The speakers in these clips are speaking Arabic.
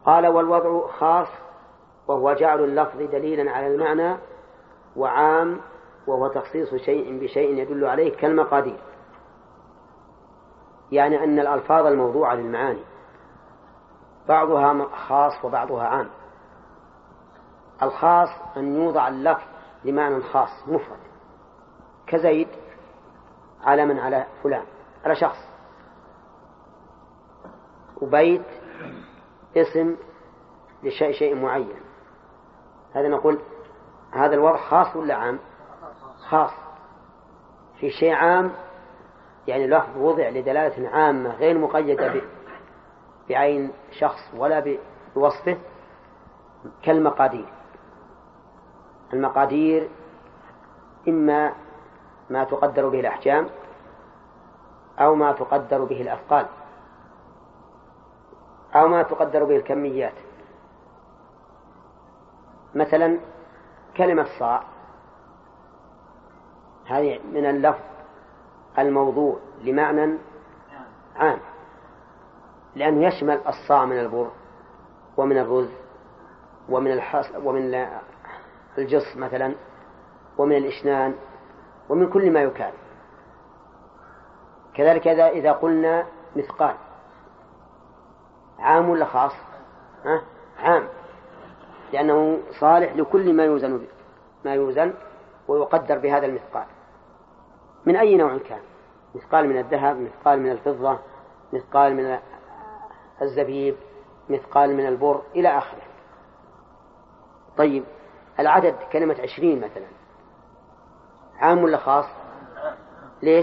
قال والوضع خاص وهو جعل اللفظ دليلا على المعنى، وعام وهو تخصيص شيء بشيء يدل عليه كالمقادير، يعني أن الألفاظ الموضوعة للمعاني بعضها خاص وبعضها عام. الخاص أن يوضع اللفظ لمعنى خاص مفرد، كزيد علما على فلان، على شخص، وبيت اسم لشيء معين. هذا نقول هذا الوضع خاص ولا عام؟ خاص. في شيء عام يعني لفظ وضع لدلالة عامة غير مقيدة بعين شخص ولا بوصفه، كالمقادير. المقادير إما ما تقدر به الأحجام أو ما تقدر به الأثقال أو ما تقدر به الكميات. مثلا كلمة صاع هذه من اللفظ الموضوع لمعنى عام، لأنه يشمل الصاع من البر ومن الرز ومن الجص مثلا ومن الإشنان ومن كل ما يكال. كذلك إذا قلنا مثقال عام ولا خاص؟ عام، لأنه صالح لكل ما يوزن ويقدر بهذا المثقال من أي نوع كان، مثقال من الذهب، مثقال من الفضة، مثقال من الزبيب، مثقال من البر إلى آخره. طيب العدد كلمة 20 مثلا عام ولا خاص؟ ليش؟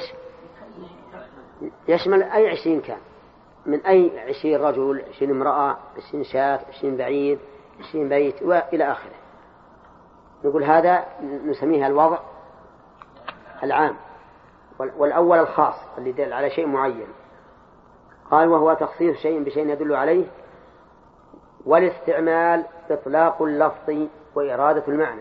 يشمل أي 20 كان، من أي 20 رجل، 20 امرأة، 20 شاة، 20 بعيد، 20 بيت وإلى آخره. نقول هذا نسميها الوضع العام. والأول الخاص اللي يدل على شيء معين. قال وهو تخصيص شيء بشيء يدل عليه، والاستعمال إطلاق اللفظ وإرادة المعنى.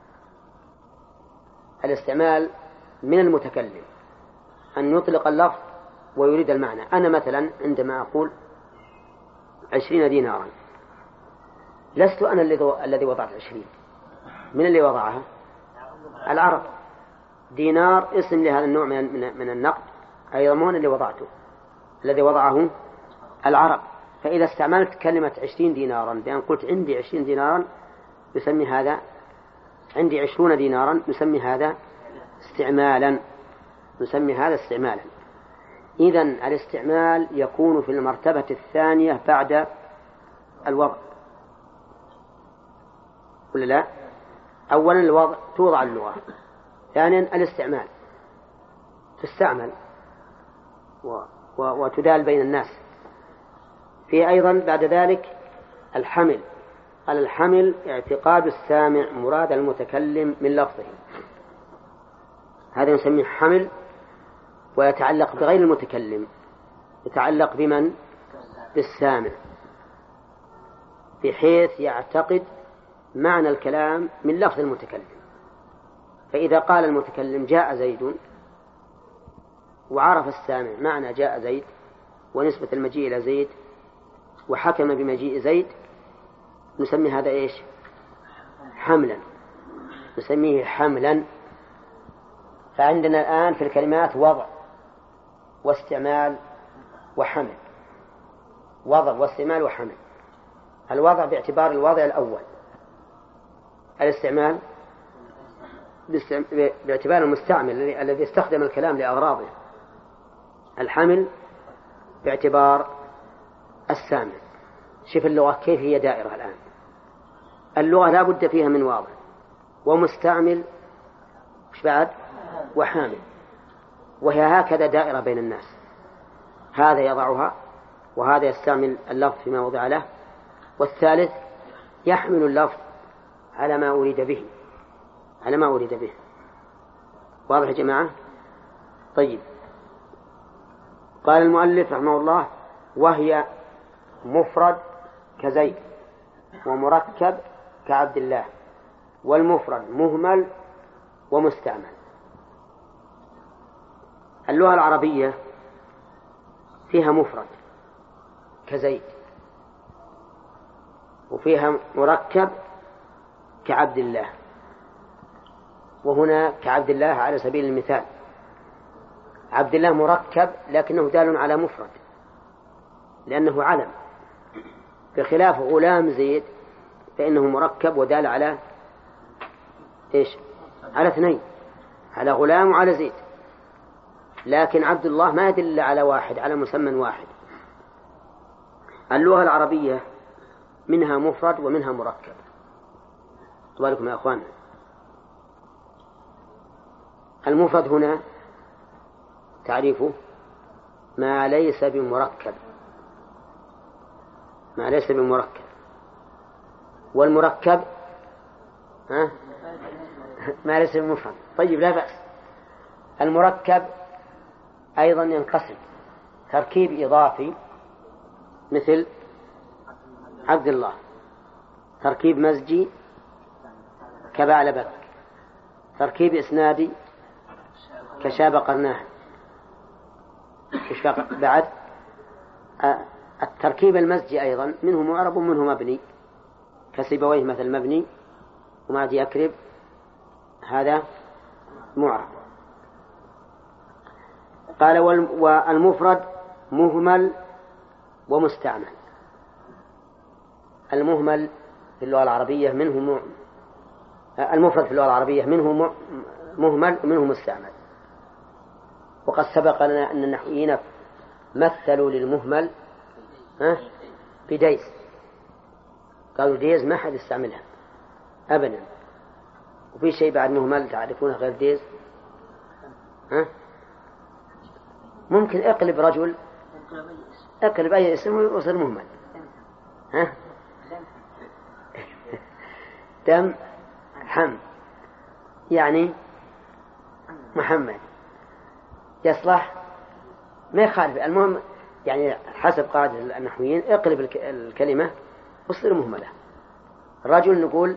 الاستعمال من المتكلم أن يطلق اللفظ ويريد المعنى. أنا مثلا عندما أقول 20 دينارا لست أنا الذي وضعت 20، من اللي وضعها؟ العرب. دينار اسم لهذا النوع من النقد أيضا مو اللي وضعته، الذي وضعه العرب. فإذا استعملت كلمة 20 دينارا بأن قلت عندي 20 دينارا يسمي هذا، عندي 20 دينارا نسمي هذا استعمالا، نسمي هذا استعمالا. إذن الاستعمال يكون في المرتبة الثانية بعد الوضع، ولا لا؟ أولا الوضع توضع اللغة، ثانيا الاستعمال تستعمل وتدال بين الناس. في أيضا بعد ذلك الحمل. قال الحمل اعتقاد السامع مراد المتكلم من لفظه، هذا نسميه حمل، ويتعلق بغير المتكلم، يتعلق بمن؟ بالسامع، بحيث يعتقد معنى الكلام من لفظ المتكلم. فإذا قال المتكلم جاء زيد وعرف السامع معنى جاء زيد ونسبة المجيء إلى زيد وحكم بمجيء زيد، نسمي هذا إيش؟ حملا، نسميه حملا. فعندنا الآن في الكلمات وضع واستعمال وحمل، وضع واستعمال وحمل. الوضع باعتبار الوضع الأول، الاستعمال باعتبار المستعمل الذي استخدم الكلام لأغراضه، الحمل باعتبار السامع. شوف اللغة كيف هي دائرة الآن. اللغة لا بد فيها من واضع ومستعمل وش بعد؟ وحامل، وهي هكذا دائرة بين الناس، هذا يضعها وهذا يستعمل اللفظ فيما وضع له، والثالث يحمل اللفظ على ما أريد به، على ما أريد به. واضح يا جماعة؟ طيب قال المؤلف رحمه الله وهي مفرد كزيد ومركب كعبد الله، والمفرد مهمل ومستعمل. اللغة العربية فيها مفرد كزيد وفيها مركب كعبد الله، وهنا كعبد الله على سبيل المثال. عبد الله مركب لكنه دال على مفرد لأنه علم، بخلاف غلام زيد فإنه مركب ودال على إيش؟ على اثنين، على غلام وعلى زيد. لكن عبد الله ما يدل على واحد، على مسمى واحد. اللغة العربية منها مفرد ومنها مركب. طبعاً يا أخوان، المفرد هنا تعريفه ما ليس بمركب، ما ليس بمركب. والمركب ما ليس بمفرد. طيب لا بأس. المركب أيضا ينقسم تركيب إضافي مثل عبد الله، تركيب مزجي كبعلبك، تركيب إسنادي كشاب قرناه. بعد التركيب المزجي أيضا منه معرب ومنه مبني، كسيبويه مثل مبني، وما يكرب هذا معرب. قال والمفرد مهمل ومستعمل. المهمل في اللغة العربية منه المفرد في اللغة العربية منه مهمل ومنه مستعمل. وقد سبق لنا أن النحويين مثلوا للمهمل بديز، قالوا ديز ما حد يستعملها أبدا. وفي شيء بعد مهمل تعرفونه غير ديز؟ ممكن اقلب رجل، اقلب أي اسم ويصير مهمل. دم حم يعني محمد يصلح، ما يخالف. المهم يعني حسب قاعدة النحويين اقلب الكلمة وصير مهملة. الرجل نقول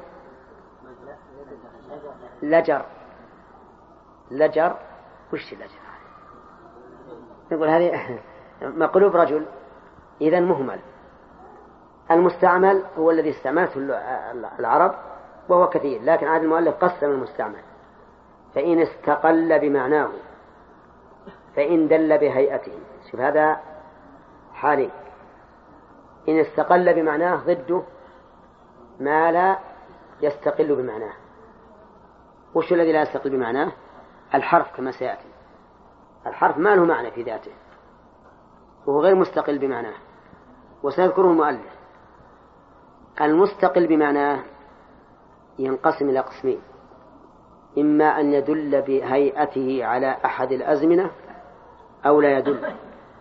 لجر، لجر وش لجر؟ نقول هذه مقلوب رجل، إذن مهمل. المستعمل هو الذي استعملته العرب وهو كثير، لكن عاد المؤلف قسم المستعمل: فإن استقل بمعناه، فإن دل بهيئته. شوف هذا حالي. إن استقل بمعناه ضده ما لا يستقل بمعناه. وش الذي لا يستقل بمعناه؟ الحرف كما سيأتي. الحرف ما له معنى في ذاته وهو غير مستقل بمعناه، وسيذكره المؤلف. المستقل بمعناه ينقسم إلى قسمين: إما أن يدل بهيئته على أحد الأزمنة أو لا يدل.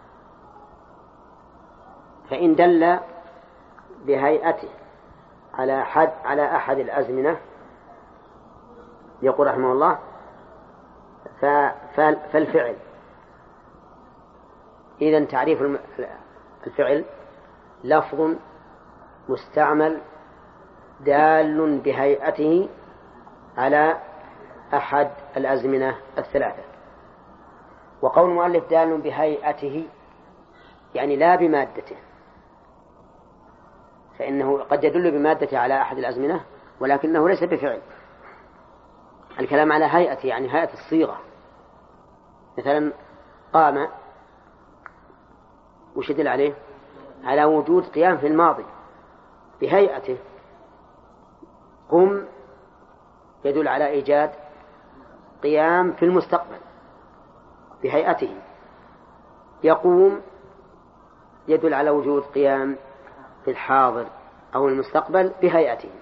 فإن دل بهيئته على أحد الأزمنة يقول رحمه الله فالفعل. إذن تعريف الفعل: لفظ مستعمل دال بهيئته على أحد الأزمنة الثلاثة. وقول المؤلف دال بهيئته يعني لا بمادته، فإنه قد يدل بمادته على أحد الأزمنة ولكنه ليس بفعل. الكلام على هيئته يعني هيئة الصيغة. مثلا قام، وش يدل عليه؟ على وجود قيام في الماضي بهيئته. قم يدل على إيجاد قيام في المستقبل بهيئته. يقوم يدل على وجود قيام في الحاضر أو المستقبل بهيئته.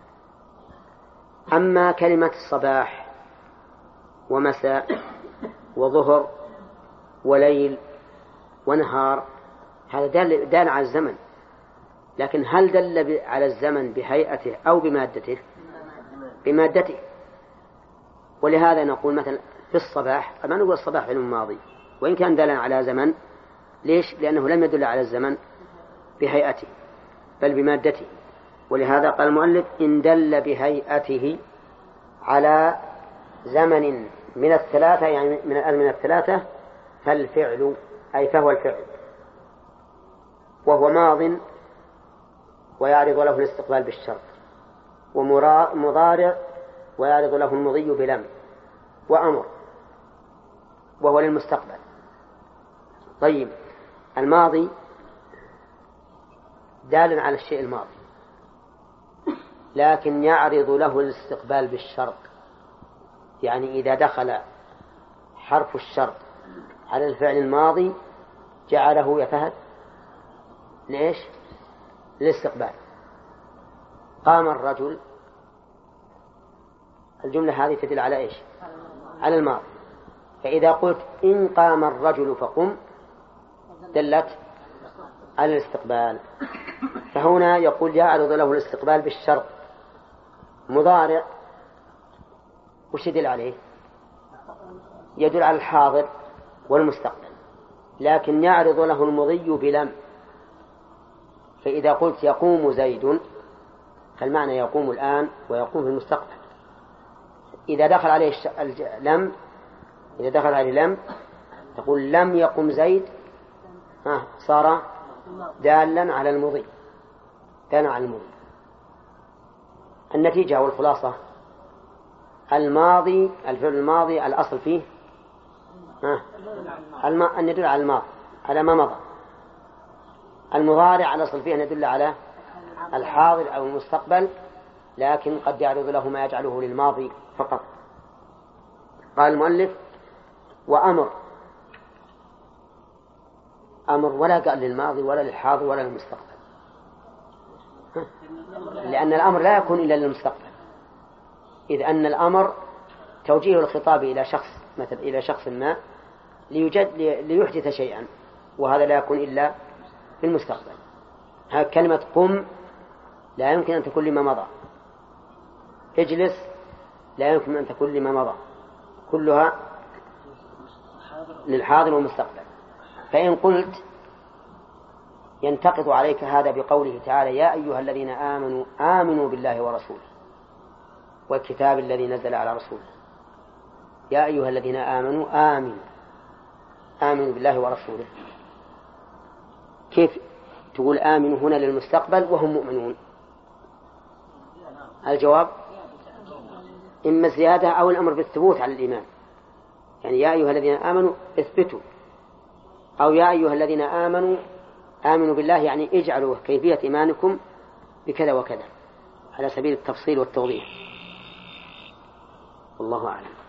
أما كلمة الصباح ومساء وظهر وليل ونهار هذا دال على الزمن، لكن هل دل على الزمن بهيئته أو بمادته؟ بمادته. ولهذا نقول مثلا في الصباح، ما نقول الصباح علم ماضي وإن كان دل على زمن. ليش؟ لأنه لم يدل على الزمن بهيئته بل بمادته. ولهذا قال المؤلف إن دل بهيئته على زمن من الثلاثة، يعني من الأزمنة الثلاثة، فالفعل أي فهو الفعل، وهو ماض ويعرض له الاستقبال بالشرط، ومضارع ويعرض له المضي بلم، وأمر وهو للمستقبل. طيب الماضي دال على الشيء الماضي، لكن يعرض له الاستقبال بالشرط، يعني إذا دخل حرف الشرط على الفعل الماضي جعله يفهد ليش؟ للاستقبال. قام الرجل، الجملة هذه تدل على إيش؟ على الماضي. فإذا قلت إن قام الرجل فقم دلت على الاستقبال. فهنا يقول يعرض له الاستقبال بالشرط. مضارع وش يدل عليه؟ يدل على الحاضر والمستقبل، لكن يعرض له المضي بلم. فإذا قلت يقوم زيد فالمعنى يقوم الآن ويقوم في المستقبل. إذا دخل عليه لم، إذا دخل عليه لم تقول لم يقم زيد، صار دالا على المضي، دالا على المضي. النتيجة والخلاصة الماضي، الفعل الماضي الأصل فيه أن يدل على الماضي على ما مضى. المضارع الأصل فيه أن يدل على الحاضر أو المستقبل، لكن قد يعرض له ما يجعله للماضي فقط. قال المؤلف وأمر، أمر ولا قال للماضي ولا للحاضر ولا للمستقبل، لأن الأمر لا يكون إلا للمستقبل، إذ أن الأمر توجيه الخطاب إلى شخص، مثل إلى شخص ما ليحدث شيئا، وهذا لا يكون إلا في المستقبل. كلمة قم لا يمكن أن تكون لما مضى، اجلس لا يمكن أن تكون لما مضى، كلها للحاضر والمستقبل. فإن قلت ينتقض عليك هذا بقوله تعالى يا أيها الذين آمنوا آمنوا بالله ورسوله والكتاب الذي نزل على رسوله. يا أيها الذين آمنوا آمنوا بالله ورسوله، كيف تقول آمنوا هنا للمستقبل وهم مؤمنون؟ الجواب إما الزيادة أو الأمر بالثبوت على الإيمان، يعني يا أيها الذين آمنوا اثبتوا، أو يا أيها الذين آمنوا بالله يعني اجعلوا كيفية إيمانكم بكذا وكذا على سبيل التفصيل والتوضيح. والله أعلم.